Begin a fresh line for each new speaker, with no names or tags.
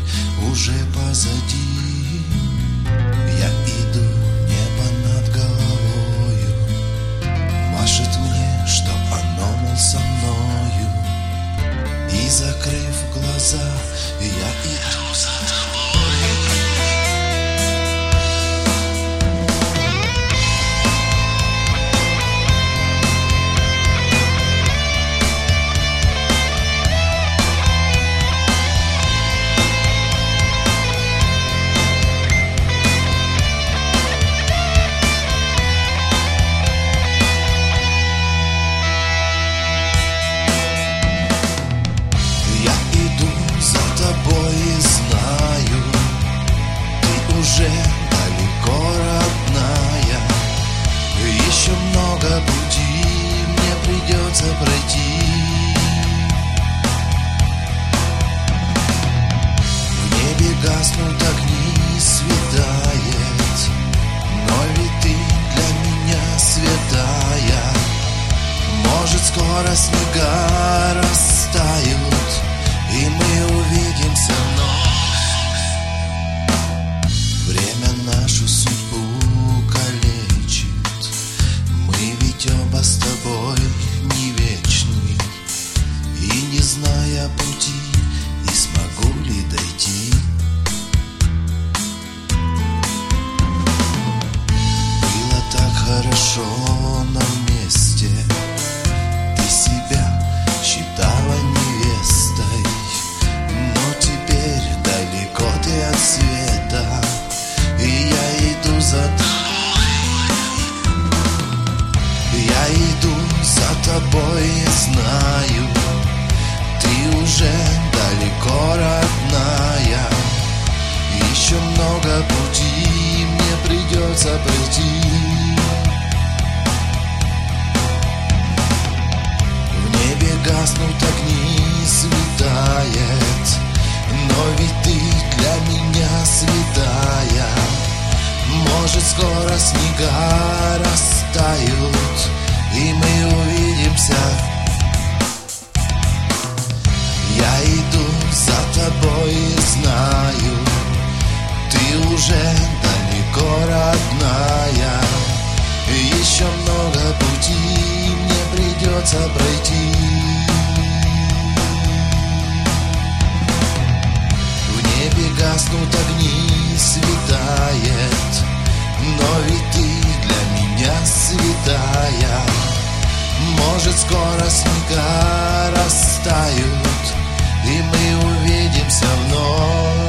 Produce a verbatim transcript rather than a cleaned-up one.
уже позади. Я иду, небо над головою машет мне, что оно, мол, со мною. И закрыв глаза, я иду за тобой. Уже далеко, родная, еще много пути мне придется пройти. В небе гаснут огни, светает, но ведь ты для меня святая. Может, скоро снега растают, и мы увидимся вновь. Время нашу судьбу калечит, мы ведь оба с тобой не вечны. И не зная пути, и смогу ли дойти. Было так хорошо нам вместе, ты себя считала невестой, но теперь далеко ты от света. И я иду за тобой, я иду за тобой и знаю, ты уже далеко, родная. Еще много пути мне придется пройти. В небе гаснут огни, светает, но ведь ты для меня святая. Может, скоро снега растают, и мы увидимся. Я иду за тобой и знаю, ты уже далеко, родная. Еще много пути мне придется пройти. В небе гаснут огни, светает, но ведь ты для меня святая. Может, скоро снега растают, и мы увидимся вновь.